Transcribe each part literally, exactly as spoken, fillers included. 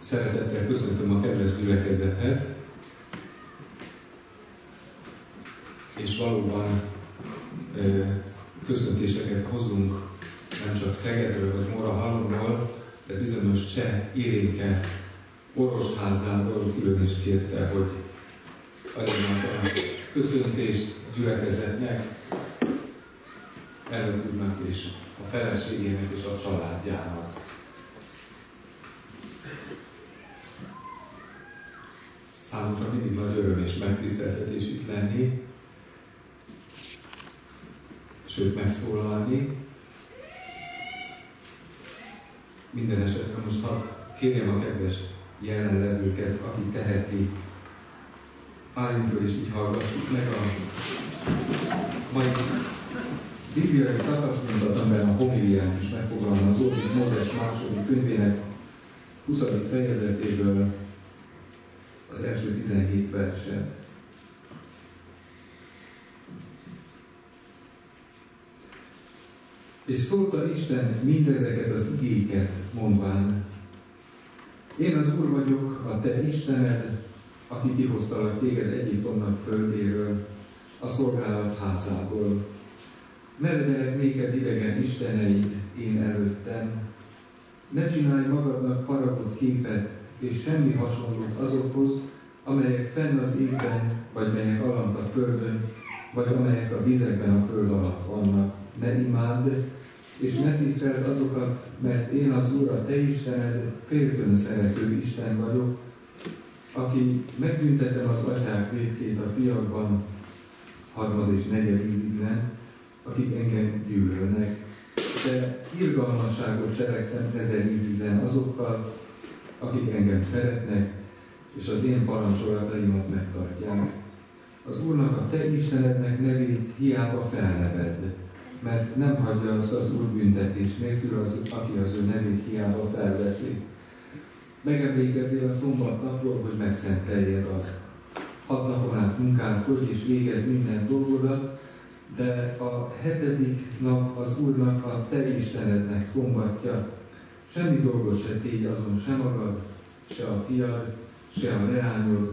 Szeretettel köszöntöm a kedves gyülekezetet, és valóban ö, köszöntéseket hozunk nem csak Szegedről vagy Mórahallomról, de bizonyos cseh Irénke Orosházáról külön is kérte, hogy adjanak a köszöntést gyülekezetnek, elnök úrnak és a feleségének és a családjának. Számunkra mindig nagy öröm és megtiszteltetés itt lenni, sőt megszólalni. Minden esetre most hadd kérjem a kedves jelenlevőket, aki teheti, álljunk és így hallgassuk meg a mai bibliai szakaszunkat, amiben a homilián is megfogalmazódik, Mózes második könyvének huszadik fejezetéből az első tizenhét verset. És szólta Isten mindezeket az igéket, mondván: Én az Úr vagyok, a te Istened, aki kihoztalak téged Egyiptomnak földéről, a szolgálat házából. Ne legyenek néked idegen isteneid én előttem. Ne csinálj magadnak faragott képet, és semmi hasonlót azokhoz, amelyek fenn az égben, vagy melyek alant a földön, vagy amelyek a vizekben a föld alatt vannak. Ne imádd, és ne tiszteld azokat, mert én az Úr, a te Istened, féltőn szerető Isten vagyok, aki megbüntetem az atyák vétkét a fiakban, harmad és negyed ízigben, akik engem gyűlölnek, de irgalmasságot cselekszem ezer ízigben azokkal, akik engem szeretnek, és az én parancsolataimat megtartják. Az Úrnak, a te Istenednek nevét hiába felnevedd, mert nem hagyja azt az Úr büntetés nélkül, az, aki az ő nevét hiába felveszi. Megemlékezzél a szombat napról, hogy megszenteljed azt. Hat napon át munkálkodj és végezz minden dolgodat, de a hetedik nap az Úrnak, a te Istenednek szombatja. Semmi dolgot se tégy azon se magad, se a fiad, se a leányod,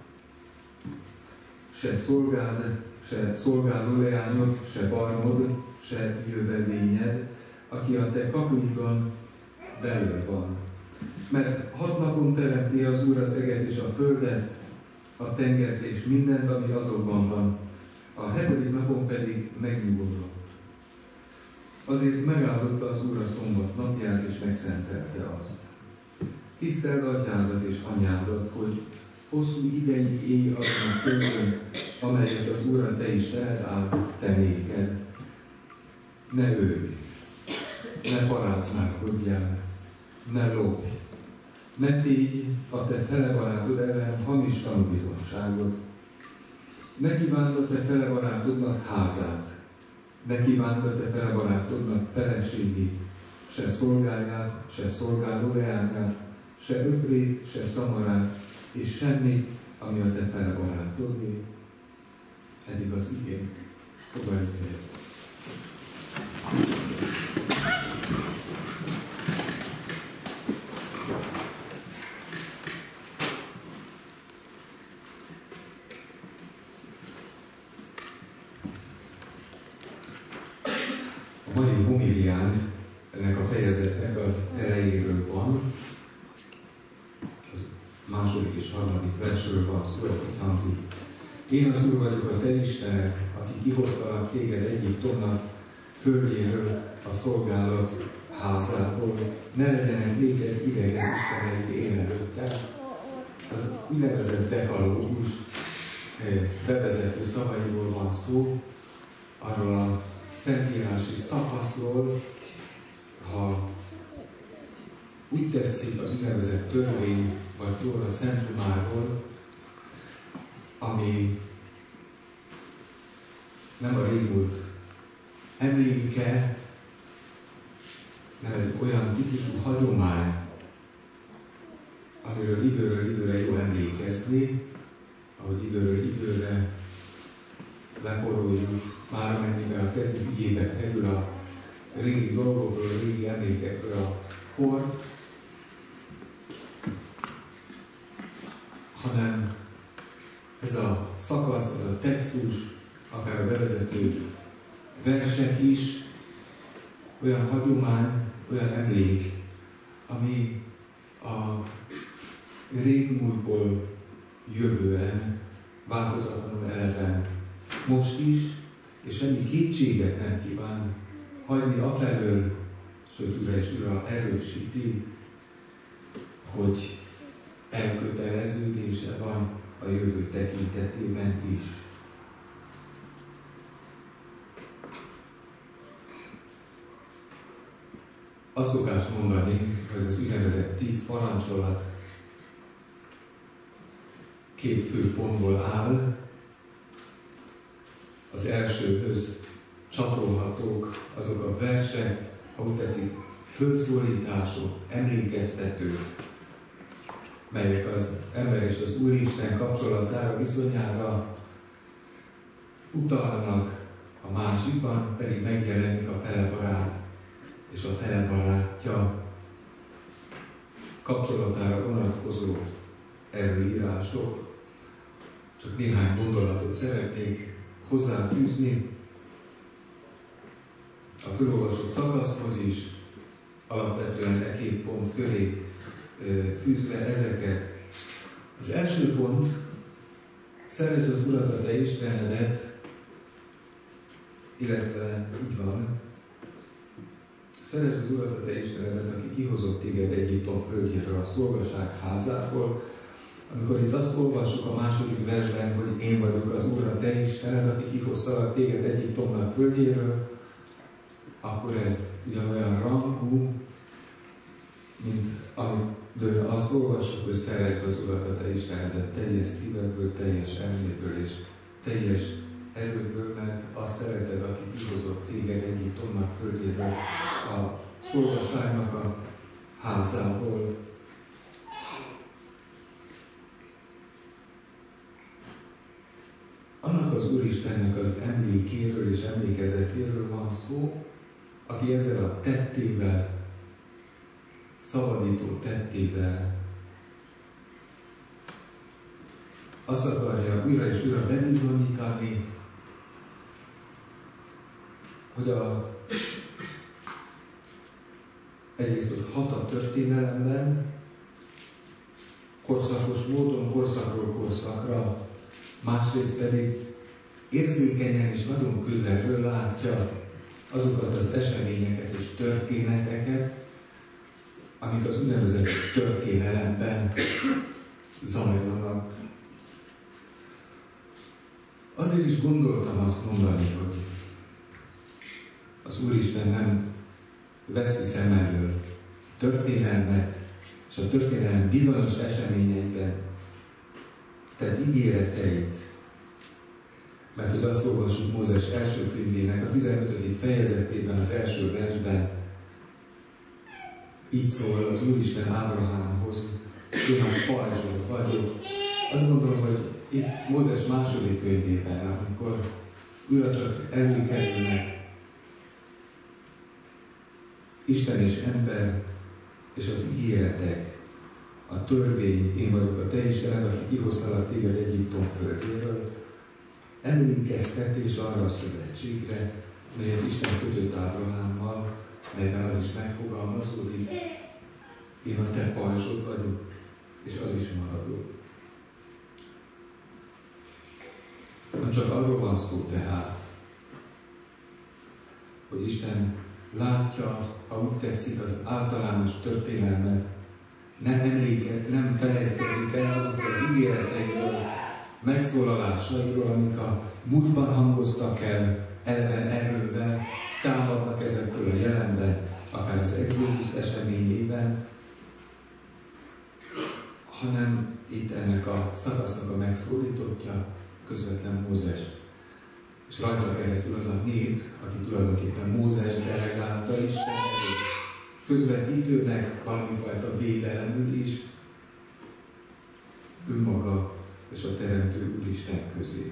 se szolgád, se szolgáló leányod, se barmod, se jövevényed, aki a te kapuidban belül van. Mert hat napon teremti az Úr az eget és a földet, a tengert és mindent, ami azokban van. A hetedik napon pedig megnyugodott. Azért megáldotta az Úr a szombat napját, és megszentelte azt. Tiszteld atyádat és anyádat, hogy hosszú ideig élj azon a földön, amelyet az Úr, a te Istened áldott te néked. Ne ölj, ne paráználkodjál, ne lopj, ne tégy a te felebarátod ellen hamis tanúbizonyságot. Ne kívánd a te felebarátodnak házát, ne kívánd a te felebarátodnak feleségét, se szolgáját, se szolgáló leányát, se ökrét, se szamarát, és semmit, ami a te felebarátodé. Eddig az igény. Fogadjuk el. A mai homilián ennek a fejezetnek az elejéről van, az második és harmadik versről van szó, ez itt hangzik. Én az Úr vagyok, a te Istened, aki kihoztalak téged Egyiptomnak földjéről, a szolgálat házából. Ne legyenek néked idegen isteneid én előttem. Az úgynevezett dekalógus bevezető szavaiból van szó, arról a szentírási szakaszról, ha úgy tetszik, az úgynevezett törvény vagy Tóra centrumáról, ami nem a régmúlt emléke, nem egy olyan típusú hagyomány, amiről időről időre jó emlékezni, ahogy időről időre leporoljuk, már amennyiben a kezdő ügyébe kerül a régi dolgokról, a régi emlékekről a hord, hanem ez a szakasz, ez a textus, akár a bevezető versek is olyan hagyomány, olyan emlék, ami a régmúltból jövően, változatlanul eleven, most is, és semmi kétséget nem kíván hagyni afelől, sőt újra és újra erősíti, hogy elköteleződése van a jövő tekintetében is. Azt szokás mondani, hogy az úgynevezett tíz parancsolat két fő pontból áll. Az elsőhöz csatolhatók azok a versek, ha úgy tetszik, fölszólítások, emlékeztetők, melyek az ember és az Úristen kapcsolatára, viszonyára utalnak, a másikban pedig megjelenik a felebarát és a felebarátja kapcsolatára vonatkozó előírások. Csak néhány gondolatot szeretnék hozzáfűzni a felolvasott szakaszhoz is, alapvetően e két pont köré fűzve ezeket. Az első pont, szeresd az Urat a te Istenedet, illetve így van, szeresd az Urat a te Istenedet, aki kihozott téged Egyiptom földjéről, a szolgaság házából. Amikor itt azt olvassuk a második versben, hogy én vagyok az Úr a te Istened, aki kihoztalak téged Egyiptomnak földjéről, akkor ez ugyanolyan rangú, mint amiből azt olvassuk, hogy szeresd az Urat a te Istenedet teljes szívedből, teljes elmédből és teljes erődből, mert azt szereted, aki kihozott téged Egyiptomnak földjéről, a szolgaságnak a házából. Annak az Úristennek az emlékéről és emlékezetéről van szó, aki ezzel a tettével, szabadító tettével azt akarja újra és újra bebizonyítani, hogy a, egyrészt, hogy hat a történelemben, korszakos módon, korszakról korszakra, másrészt pedig érzékenyen és nagyon közelről látja azokat az eseményeket és történeteket, amik az úgynevezett történelemben zajlanak. Azért is gondoltam azt mondani, hogy az Úristen nem veszi szem elől történelmet, és a történelem bizonyos eseményeiben tett ígéreteit. Mert hogy azt olvassuk Mózes első könyvének a tizenötödik fejezetében, az első versben, így szól az Úristen Ábrahámhoz, én a pajzsod vagyok. Azt gondolom, hogy itt Mózes második könyvében, amikor újra csak előkerülnek Isten és ember, és az ígéretek, a törvény, én vagyok a te Istened, aki kihoztalak téged Egyiptom földjéről, emlékeztetés arra a szövetségre, melyet Isten kötött Ábrahámmal, melyben az is megfogalmazódik, én a te pajzsod vagyok, és az is maradok. Nem csak arról van szó tehát, hogy Isten látja, ha úgy tetszik, az általános történelmet, nem emléket, nem felejtkezik el azokról az ígéreteiről, megszólalásairól, amik a múltban hangoztak el, elven erővel, támadnak ezekről a jelenben, akár az Exodus eseményében, hanem itt ennek a szakasznak a megszólítottja közvetlen Mózes. És rajta keresztül az a nép, aki tulajdonképpen Mózes delegálta Isten elé, közvetítőnek valamifajta védelemül is, önmaga és a Teremtő Úristen közé.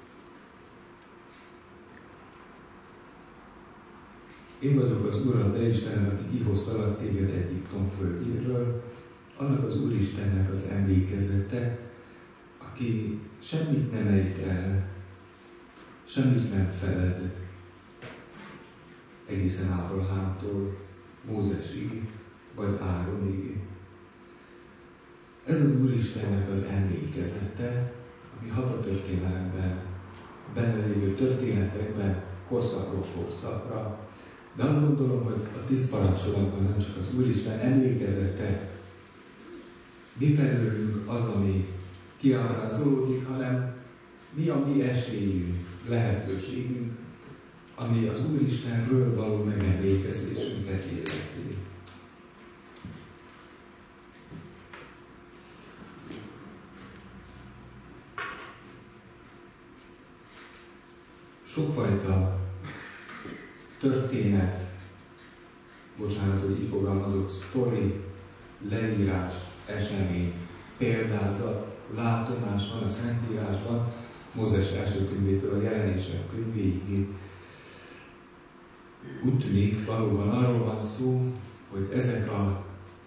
Én vagyok az Úr, a te Istened, aki kihoztalak téged Egyiptom földjéről, annak az Úristennek az emlékezete, aki semmit nem ejt el, semmit nem feled, egészen Ábrahámtól Mózesig, vagy Áronig. Ez az Úristennek az emlékezete, ami hat a történelemben, benne lévő történetekben, korszakról korszakra. De azt gondolom, hogy a tíz parancsolatban nem csak az Úristen emlékezete, mi felőlünk az, ami kiábrázolódik, hanem mi a mi esélyünk, lehetőségünk, ami az Úristenről való megemlékezésünket illeti. Sokfajta történet, bocsánat, hogy így fogalmazok, sztori, leírás, esemény, példázat, látomás van a Szentírásban, Mózes első könyvétől a Jelenések könyvéig. Úgy tűnik, valóban arról van szó, hogy ezek a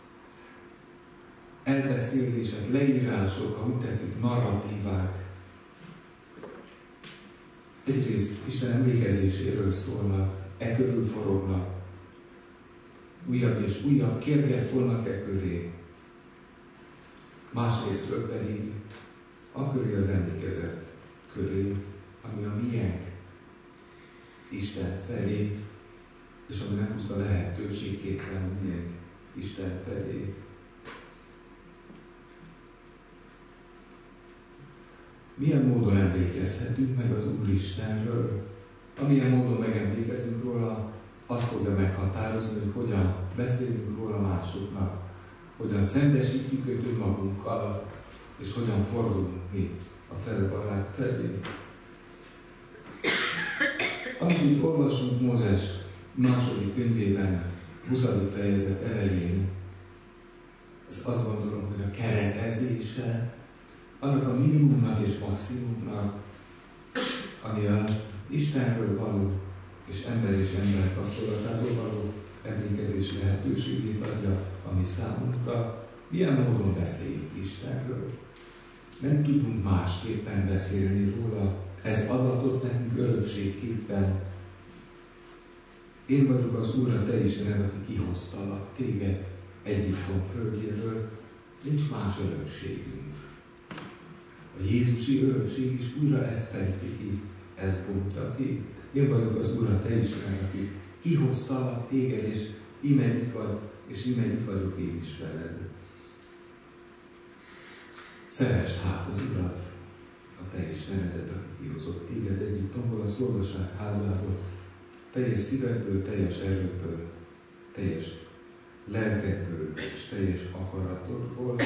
elbeszélések, leírások, ha úgy tetszik, narratívák, egyrészt Isten emlékezéséről szólnak, e körül forognak, újabb és újabb kérget volnak e köré, másrésztről pedig a köré az emlékezet köré, ami a miénk Isten felé, és ami nem puszta lehetőségképpen miénk Isten felé. Milyen módon emlékezhetünk meg az Úristenről? Amilyen módon megemlékezünk róla, azt fogja meghatározni, hogy hogyan beszélünk róla másoknak, hogyan szembesítjük őt önmagunkkal, és hogyan fordulunk mi a felebarát felé. Amit itt olvasunk Mózes második könyvében, huszadik fejezet elején, ez azt gondolom, hogy a keretezése annak a minimumnak és maximumnak, ami a Istenről való és ember és ember kapcsolatáról való emlékezés lehetőségét adja a mi számunkra. Milyen módon beszéljük Istenről? Nem tudunk másképpen beszélni róla. Ez adatot nekünk örökségképpen. Én vagyok az Úr, a te Istened, aki kihoztalak téged Egyiptom földjéről. Nincs más örökségünk. A jézusi örökség is újra ezt fejti ki, ezt bontja ki. Én vagyok az Úr, a te Istened, aki kihoztalak téged, és íme itt vagy, és íme itt vagyok én is veled. Szeresd hát az Urat, a te Istenedet, aki kihozott téged Egyiptomból, a szolgaság házából, teljes szívedből, teljes erőből, teljes lelkedből és teljes akaratodból.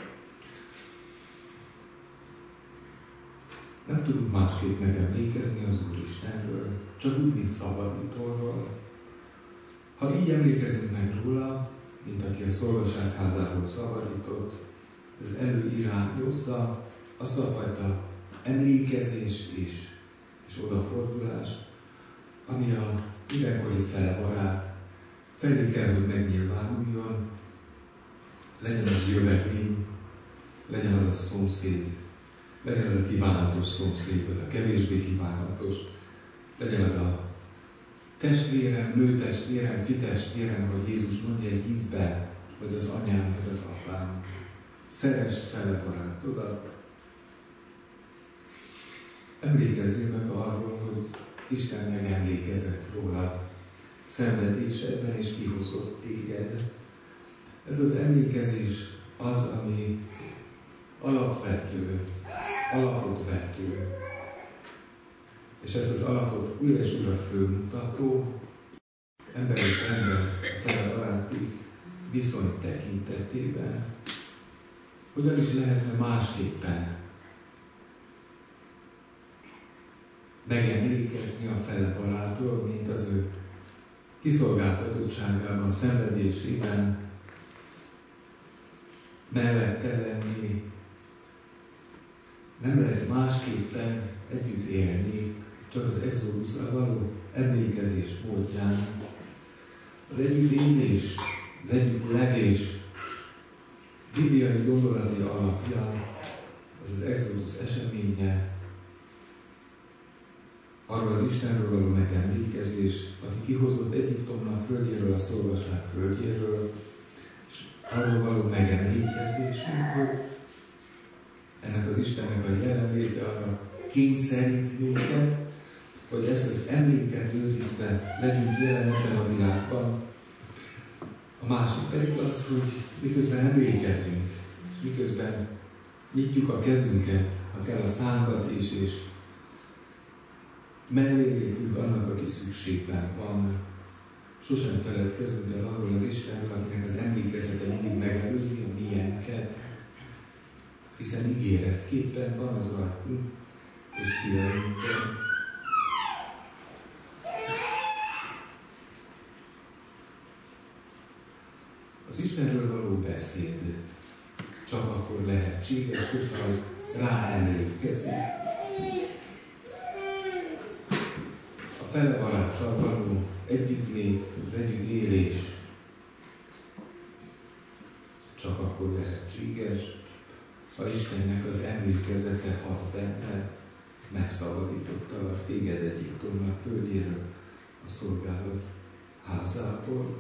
Nem tudunk másképp megemlékezni az Úristenről, csak úgy, mint szabadítóról. Ha így emlékezünk meg róla, mint aki a szolgaság házáról szabadított, ez előirányozza azt a fajta emlékezés és, és odafordulás, ami a mindenkori felebarát felé kell, hogy megnyilvánuljon, legyen az jövevény, legyen az a szomszéd, legyen az a kívánatos szomszéd, vagy a kevésbé kívánatos, legyen az a testvérem, nőtestvérem, fitestvérem, ahogy Jézus mondja egy ízben, vagy az anyám, vagy az apám. Szeresd fele barátodat. Emlékezzél meg arról, hogy Isten megemlékezett róla szenvedésedben, és kihozott téged. Ez az emlékezés az, ami alapvető, alapot vető, és ezt az alapot újra és újra fölmutató, ember és ember fele baráti viszony tekintetében, hogyan is lehetne másképpen megemlékezni a fele barátról, mint az ő kiszolgáltatottságában, szenvedésében mellette lenni. Nem lehet másképpen együtt élni, csak az exodusra való emlékezés módján. Az együttélés, az együttlevés bibliai gondolati alapja az az Exodus eseménye, arról az Istenről való megemlékezés, aki kihozott Egyiptomnak földjéről, a szolgaság földjéről, és arról való megemlékezés, hogy ennek az Istennek a jelenléte arra kényszerít minket, hogy ezt az emléket őrizve legyünk jelen ebben a világban. A másik pedig az, hogy miközben emlékezünk, és miközben nyitjuk a kezünket, ha kell a szánkat is, és mellé lépünk annak, aki szükségben van. Sosem feledkezünk el arról az Istenről, akinek az emlékezete mindig megelőzi a miénket, hiszen ígéretképpen van az rajtunk és fiainkon. Az Istenről való beszéd csak akkor lehetséges, hogyha az ráemlékezik. A fele baráttal való együttlét, az együttélés csak akkor lehetséges, ha Istennek az emlékezete hat benne, megszabadította téged Egyiptomnak földjéről, a szolgálat házából.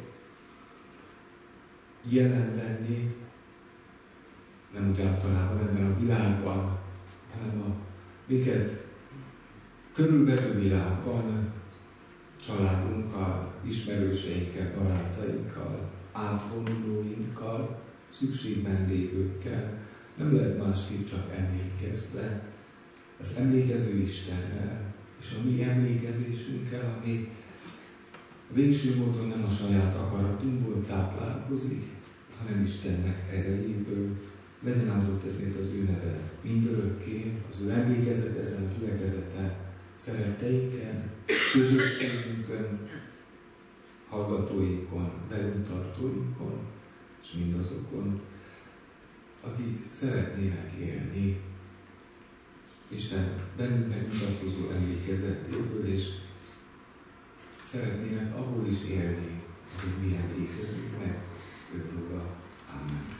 Jelen lenni, nem úgy általában ebben a világban, hanem a minket körülvevő világban, családunkkal, ismerőseinkkel, barátainkkal, átvonulóinkkal, szükségben lévőkkel, nem lehet másképp csak emlékezve az emlékező Istennel, és a mi emlékezésünkkel, ami végső módon nem a saját akaratunkból táplálkozik, hanem Istennek erejéből. Legyen áldott ezért az ő neve mindörökké, az ő emlékezet ezen a gyülekezeten, szeretteiken, közösségünkön, hallgatóinkon, velünk tartóinkon, és mindazokon, akik szeretnének élni Isten bennünk megmutatkozó emlékezetéből, és szeretnének abból is élni, hogy mi emlékezünk meg őróla. Amen.